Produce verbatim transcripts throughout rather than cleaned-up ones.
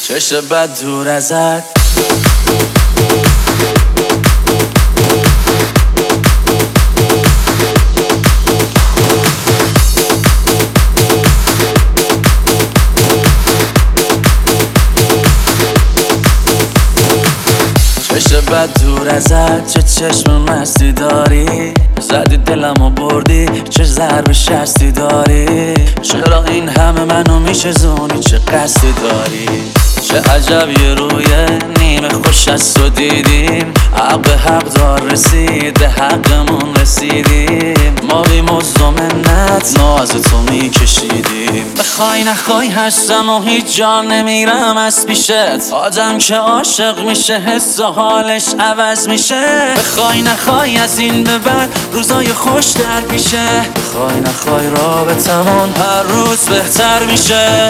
چشم بد دور ازت چشم بد دور ازت چه چشم مستی داری زدی دلمو بردی چه ضرب شستی داری چرا این همه منو میشه زونی چه قصدی داری چه عجب یه روی نیمه خوش از تو دیدیم حق حق دار رسید به حقمون رسیدیم ما بی مزد و منت ناز تو میکشیدیم بخوای نخوای هستم و هیچ جا نمیرم از پیشت آدم که عاشق میشه حس و حالش عوض میشه بخوای نخوای از این به بعد روزای خوش در پیشه بخوای نخوای رابطمون هر روز بهتر میشه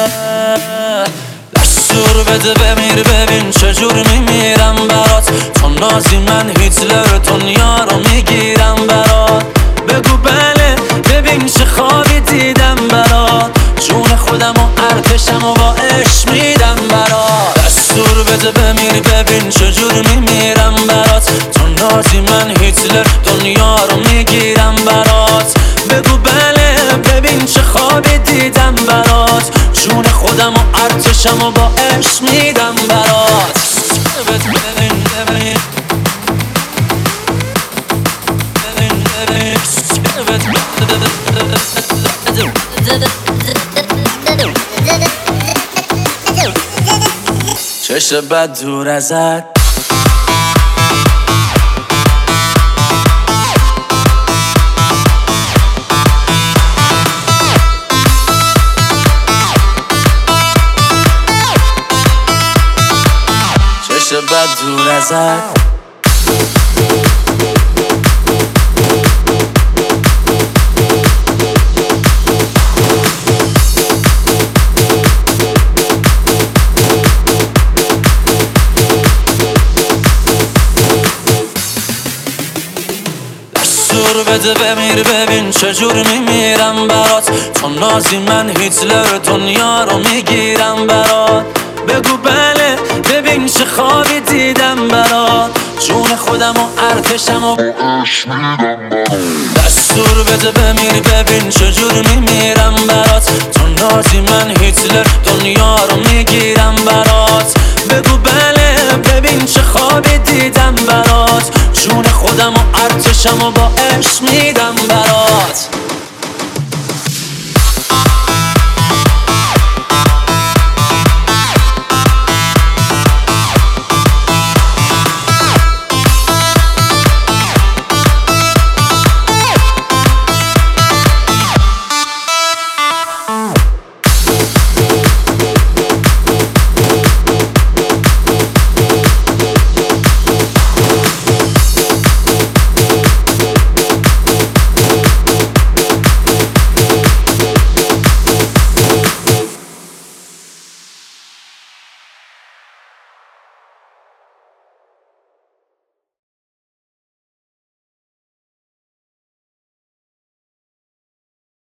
دستور بده بمیر ببین چجور میمیرم برات تو نازی من هیتلر دنیا رو میگیرم برات بگو بله ببین چه خوابی دیدم برات جون خودم و ارتشم و با عشق میدم برات دستور بده بمیر ببین چجور میمیرم برات تو نازی من هیتلر دنیا رو میگیرم برات بگو بله ببین چه خوابی دیدم برات جون خودم و ارتشم و با عشق میدم برات چشم بد دور ازت چشم بد دور ازت دستور بده بمیر ببین چجور میمیرم برات تو نازی من هیتلر دنیا رو میگیرم برات بگو بله ببین چه خوابی دیدم برات جون خودم و ارتشم و عشق میدم برات دستور بده بمیر ببین چجور میمیرم برات تو نازی من هیتلر دنیا رو میگیرم برات بگو بله ببین چه خوابی دیدم برات جون خودم و ارتشم و با عشق میدم برات